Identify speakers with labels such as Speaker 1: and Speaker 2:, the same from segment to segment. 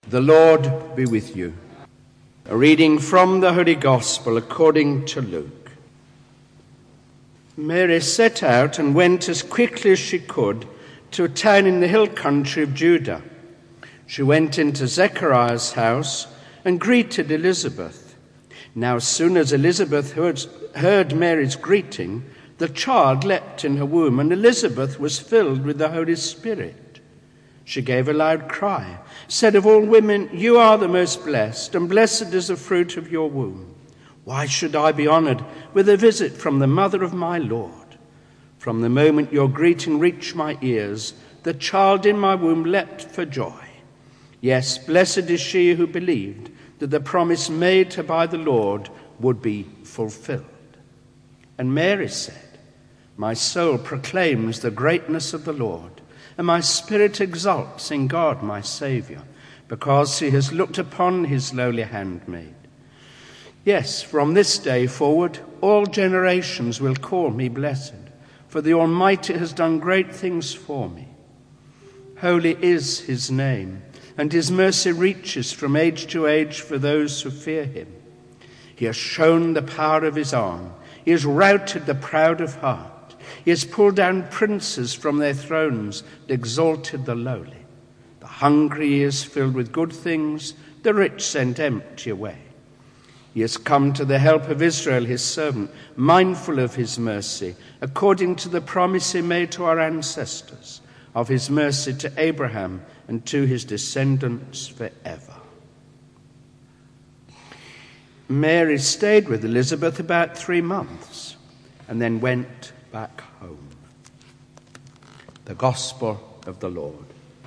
Speaker 1: The Lord be with you. A reading from the Holy Gospel according to Luke. Mary set out and went as quickly as she could to a town in the hill country of Judah. She went into Zechariah's house and greeted Elizabeth. Now as soon as Elizabeth heard Mary's greeting, the child leapt in her womb, and Elizabeth was filled with the Holy Spirit. She gave a loud cry, said, "Of all women, you are the most blessed, and blessed is the fruit of your womb. Why should I be honored with a visit from the mother of my Lord? From the moment your greeting reached my ears, the child in my womb leapt for joy. Yes, blessed is she who believed that the promise made her by the Lord would be fulfilled." And Mary said, "My soul proclaims the greatness of the Lord, and my spirit exults in God my Saviour, because he has looked upon his lowly handmaid. Yes, from this day forward, all generations will call me blessed, for the Almighty has done great things for me. Holy is his name, and his mercy reaches from age to age for those who fear him. He has shown the power of his arm. He has routed the proud of heart. He has pulled down princes from their thrones and exalted the lowly. The hungry he has filled with good things, the rich sent empty away. He has come to the help of Israel, his servant, mindful of his mercy, according to the promise he made to our ancestors, of his mercy to Abraham and to his descendants forever." Mary stayed with Elizabeth about 3 months and then went back home. The Gospel of the Lord.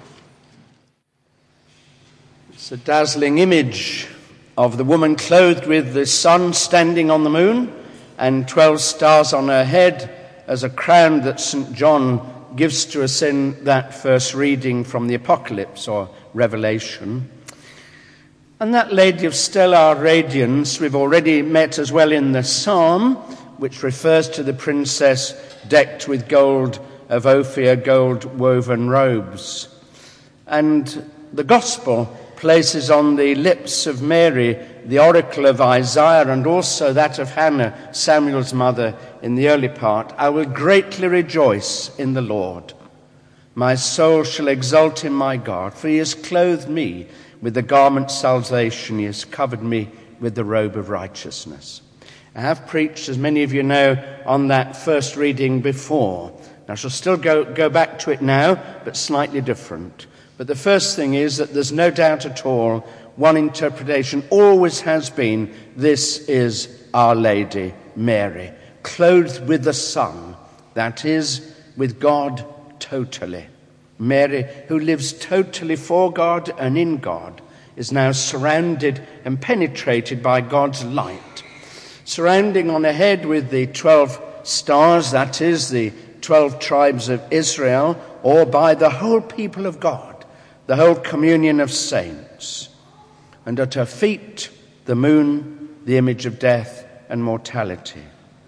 Speaker 1: It's a dazzling image of the woman clothed with the sun standing on the moon and 12 stars on her head as a crown that St. John gives to us in that first reading from the Apocalypse or Revelation. And that lady of stellar radiance we've already met as well in the psalm, which refers to the princess decked with gold of Ophir, gold-woven robes. And the Gospel places on the lips of Mary the oracle of Isaiah and also that of Hannah, Samuel's mother, in the early part. "I will greatly rejoice in the Lord. My soul shall exult in my God, for he has clothed me with the garment of salvation. He has covered me with the robe of righteousness." I have preached, as many of you know, on that first reading before. I shall still go back to it now, but slightly different. But the first thing is that there's no doubt at all, one interpretation always has been, this is Our Lady Mary, clothed with the sun, that is, with God totally. Mary, who lives totally for God and in God, is now surrounded and penetrated by God's light. Surrounding on her head with the 12 stars, that is, the 12 tribes of Israel, or by the whole people of God, the whole communion of saints. And at her feet, the moon, the image of death and mortality.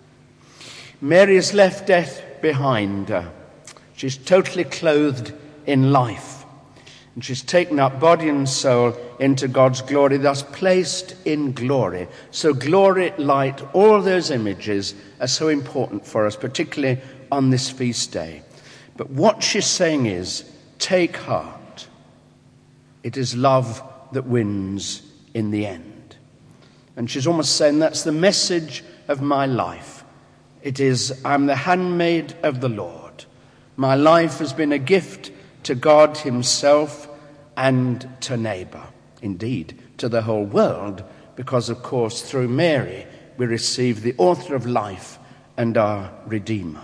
Speaker 1: Mary has left death behind her. She's totally clothed in life. And she's taken up body and soul into God's glory, thus placed in glory. So glory, light, all those images are so important for us, particularly on this feast day. But what she's saying is, take heart. It is love that wins in the end. And she's almost saying, that's the message of my life. It is, I'm the handmaid of the Lord. My life has been a gift to God himself and to neighbour, indeed, to the whole world, because, of course, through Mary, we receive the author of life and our Redeemer.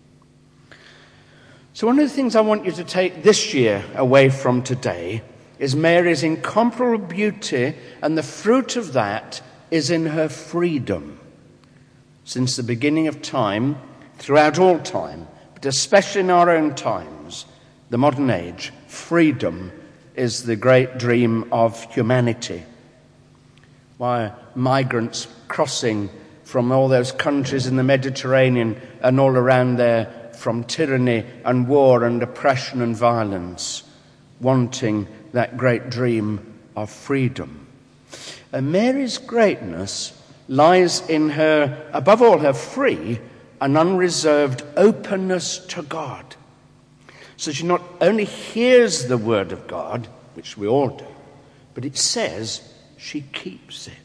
Speaker 1: So one of the things I want you to take this year away from today is Mary's incomparable beauty, and the fruit of that is in her freedom. Since the beginning of time, throughout all time, but especially in our own times, the modern age, freedom is the great dream of humanity. Why migrants crossing from all those countries in the Mediterranean and all around there from tyranny and war and oppression and violence, wanting that great dream of freedom. And Mary's greatness lies in her, above all, her free and unreserved openness to God. So she not only hears the word of God, which we all do, but it says she keeps it.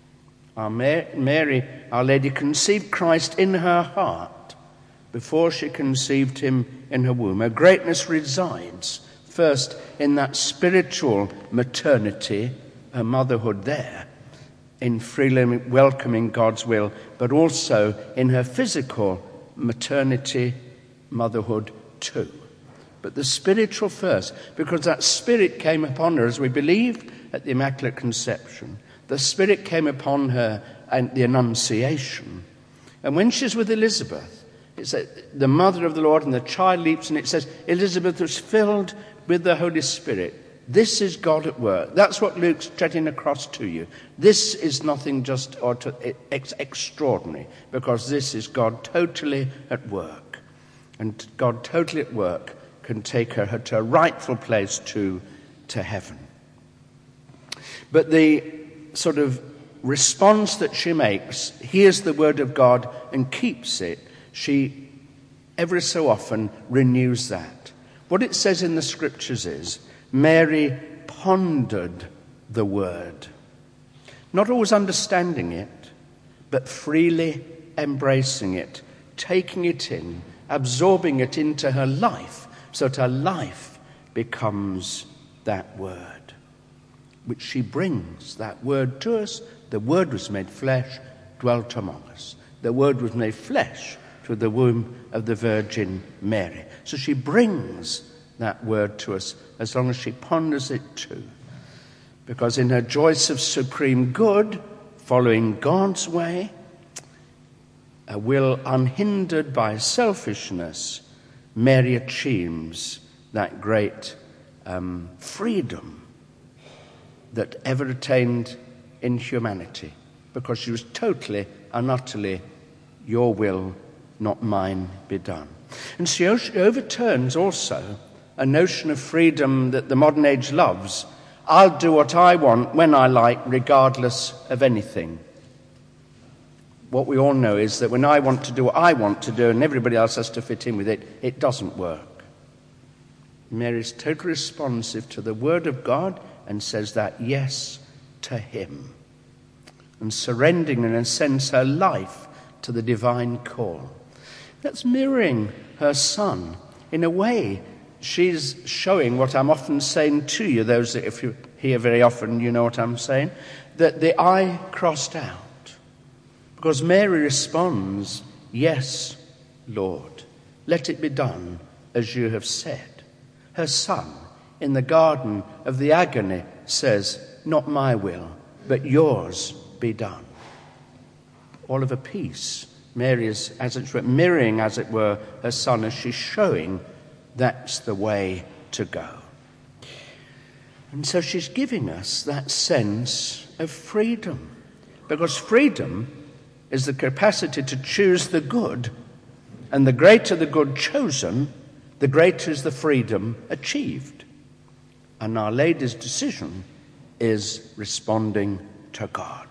Speaker 1: Mary, Our Lady, conceived Christ in her heart before she conceived him in her womb. Her greatness resides first in that spiritual maternity, her motherhood there, in freely welcoming God's will, but also in her physical maternity, motherhood too. But the spiritual first, because that Spirit came upon her, as we believe at the Immaculate Conception. The Spirit came upon her at the Annunciation. And when she's with Elizabeth, it says, the mother of the Lord, and the child leaps, and it says, Elizabeth was filled with the Holy Spirit. This is God at work. That's what Luke's treading across to you. This is nothing just extraordinary, because this is God totally at work. And God totally at work can take her to a rightful place to heaven. But the sort of response that she makes, hears the word of God and keeps it, she every so often renews that. What it says in the scriptures is, Mary pondered the word, not always understanding it, but freely embracing it, taking it in, absorbing it into her life, so that her life becomes that word, which she brings, that word to us. The word was made flesh, dwelt among us. The word was made flesh through the womb of the Virgin Mary. So she brings that word to us as long as she ponders it too. Because in her choice of supreme good, following God's way, a will unhindered by selfishness, Mary achieves that great freedom that ever attained in humanity, because she was totally and utterly, your will, not mine, be done. And she overturns also a notion of freedom that the modern age loves. I'll do what I want, when I like, regardless of anything. What we all know is that when I want to do what I want to do and everybody else has to fit in with it, it doesn't work. Mary is totally responsive to the word of God and says that yes to him, and surrendering in a sense her life to the divine call. That's mirroring her son. In a way, she's showing what I'm often saying to you, those that if you hear very often, you know what I'm saying, that the I crossed out. Because Mary responds, yes, Lord, let it be done as you have said. Her son, in the Garden of the Agony, says, not my will, but yours be done. All of a piece. Mary is, as it were, mirroring, as it were, her son, as she's showing that's the way to go. And so she's giving us that sense of freedom. Because freedom is the capacity to choose the good, and the greater the good chosen, the greater is the freedom achieved. And Our Lady's decision is responding to God.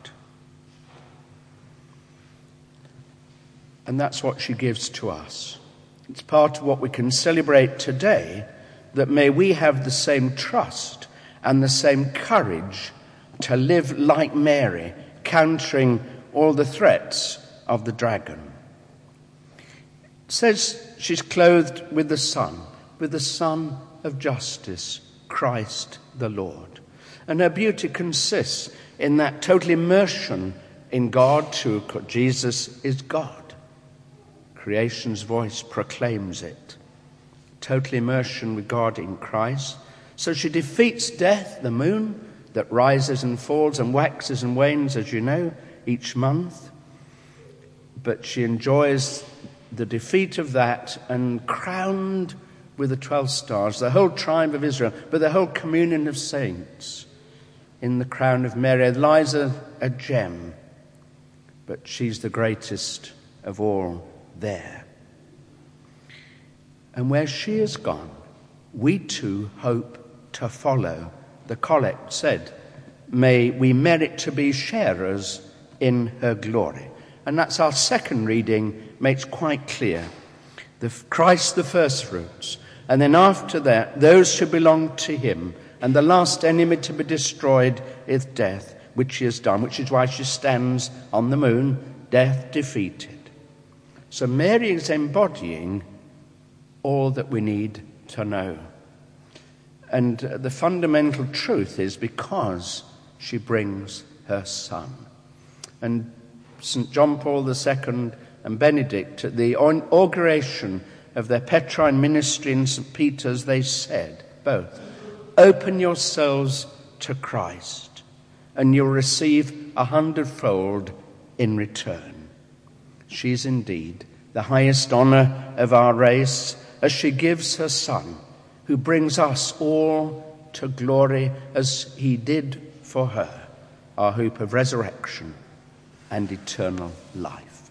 Speaker 1: And that's what she gives to us. It's part of what we can celebrate today, that may we have the same trust and the same courage to live like Mary, countering all the threats of the dragon. It says she's clothed with the Son of justice, Christ the Lord. And her beauty consists in that total immersion in God too. Jesus is God. Creation's voice proclaims it. Total immersion with God in Christ. So she defeats death, the moon, that rises and falls and waxes and wanes, as you know, each month. But she enjoys the defeat of that, and crowned with the 12 stars, the whole tribe of Israel, but the whole communion of saints. In the crown of Mary lies a gem, but she's the greatest of all there. And where she has gone, we too hope to follow. The collect said may we merit to be sharers in her glory. And that's our second reading, makes quite clear. Christ the first fruits, and then after that, those who belong to him, and the last enemy to be destroyed is death, which she has done, which is why she stands on the moon, death defeated. So Mary is embodying all that we need to know. And the fundamental truth is because she brings her son. And St. John Paul II and Benedict, at the inauguration of their Petrine ministry in St. Peter's, they said, both, open yourselves to Christ, and you'll receive 100-fold in return. She's indeed the highest honour of our race, as she gives her son, who brings us all to glory as he did for her, our hope of resurrection and eternal life.